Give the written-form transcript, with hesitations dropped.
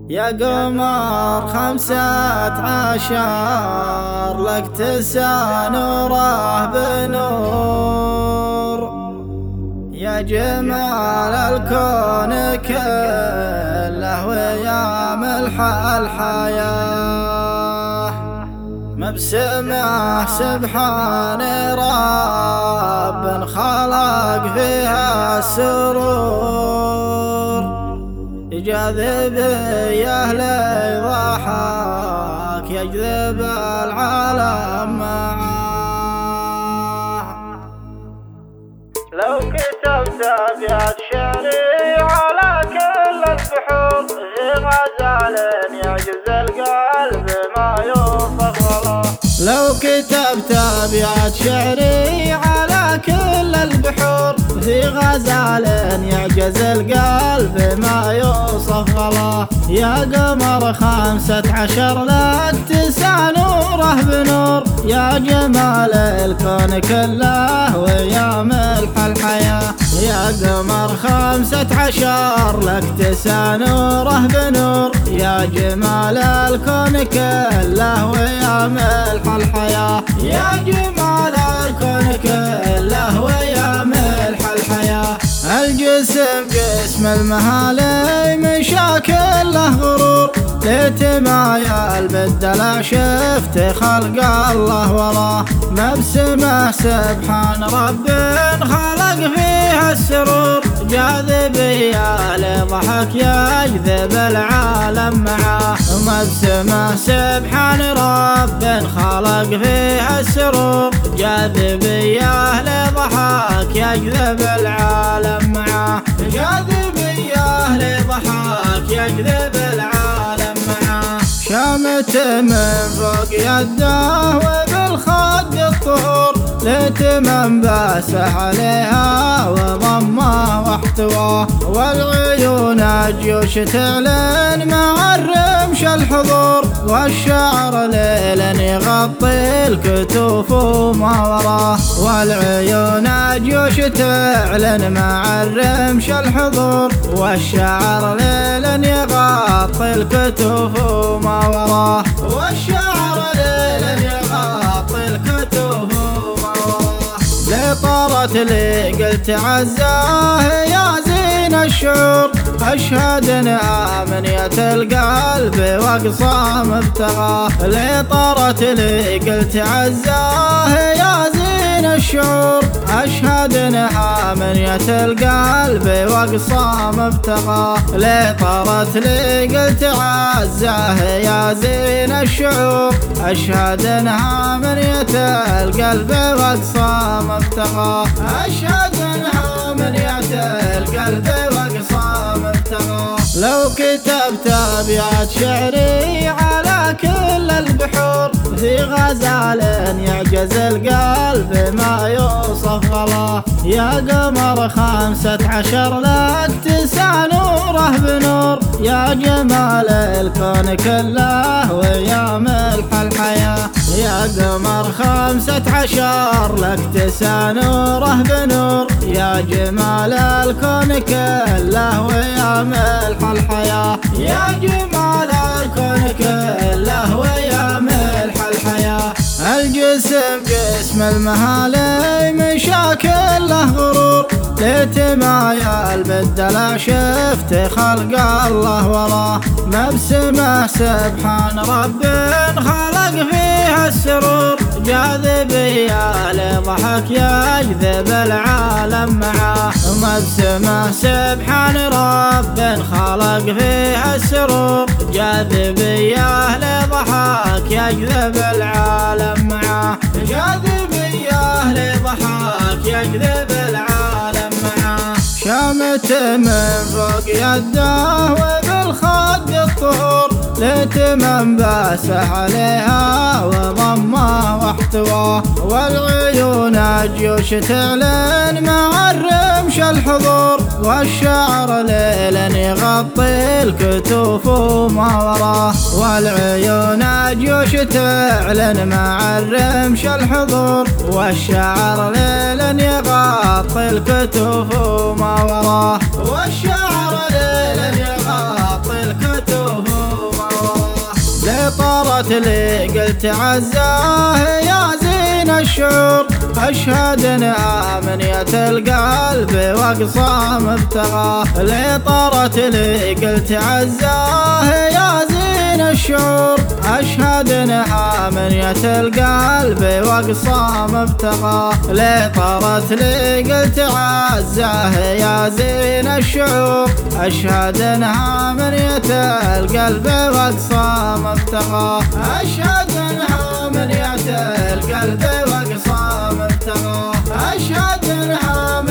يا قمر 15 لك تسع نوره بنور، يا جمال الكون كله ويا ملح الحياة. مبسمه سبحان رب خلق فيها السرور، يجذب أهل ضحك يجذب العالم معاه. لو كتبت أبيات شعري على كل البحور، في غزال يعجز القلب ما يوصف والله. لو كتبت أبيات شعري على كل البحور، في غزال يعجز القلب ما يوصف والله. يا قمر 15 لك تسع نوره بنور، يا جمال الكون كله ويا ملح الحياة. يا قمر 15 لك تسع نوره بنور، يا جمال الكون كله ويا ملح الحياة. يا جمال الكون كله ويا ملح الحياة. الجسم جسم المهالي مشاكل له غرور، ليت ما يالبدل شفت خلق الله والله. مبسمه سبحان رب خلق فيها السرور، جاذبية لضحك يجذب العالم معاه. مبسمه سبحان رب خلق فيها السرور، جاذبية لضحك يجذب العالم معاه. جاذبية لضحك يجذب العالم معاه. شامت من فوق يده وبالخد الطهور، ليت من باسح عليها وضمه واحتواه. والعيون جيوش تعلن مع الرمش الحضور، والشعر ليلا يغطي الكتوف وما وراه. والعيون جيوش تعلن مع الرمش الحضور، والشعر ليلا يغطي الكتوف وما وراه. والشعر ليلا يغطي الكتوف وما وراه. لطارت لي قلت عزاه يا زين الشعور، أشهد انها منية القلب واقصى مبتغاه. لطارت لي قلت عزاه يا زين الشعور، أشهد انها منية القلب واقصى مبتغاه. لطارت لي قلت عزاه يا زين الشعور، أشهد انها منية القلب واقصى مبتغاه. أشهد انها منية القلب واقصى مبتغاه. لو كتبت أبيات شعري على كل البحور، في غزال يعجز القلب ما يوصف والله. يا قمر 15 لك تسع نوره بنور، يا جمال الكون كله ويا ملح الحياة. يا قمر 15 لك تسع نوره بنور، يا جمال الكون كله ويا ملح الحياة. يا جمال الكون كله ويا ملح الحياة. الجسم جسم المهالي مشاكل له غرور، ليت ما يالبدل شفت خلق الله والله. مبسمه سبحان رب خلق فيها السرور، جاذبية لضحك يجذب العالم معاه. مبسمه سبحان رب خلق فيها السرور، جاذبية لضحك يجذب العالم معاه. جاذبية لضحك يجذب العالم معاه. شامت من فوق يده وبالخد الطهور، ليت من باسح عليها وضمه واحتواه. والعيون جيوش تعلن مع الرمش الحضور، والشعر ليلا يغطي الكتوف وما وراه. والعيون جيوش تعلن مع الرمش الحضور، والشعر ليلا يغطي الكتوف وما وراه. والشعر ليلا يغطي الكتوف طارت لي قلت عزاه يا زين الشعور، أشهد انها منية القلب واقصى مبتغاه. لي طارت لي قلت عزاه يا زين الشعور، أشهد انها منية القلب واقصى مبتغاه. لي طارت لي قلت عزاه يا زين الشعور، أشهد انها منية القلب واقصى مبتغاه. أشهد انها منية القلب واقصى مبتغاه. أشهد انها